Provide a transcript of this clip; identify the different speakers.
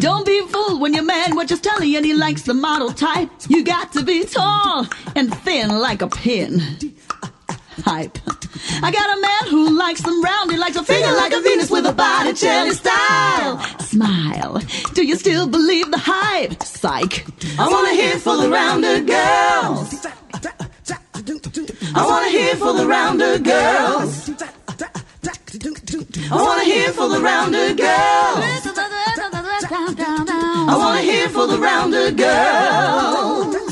Speaker 1: Don't be fooled when your man what just telling you and he likes the model type. You got to be tall and thin like a pin. Hype. I got a man who likes them round. He likes a figure like a Venus with a Botticelli style. Smile. Do you still believe the hype? Psych. I want to hear for the rounder girls. I want to hear for the rounder girls. I want to hear for the rounder girls. I want to hear for the rounder girls.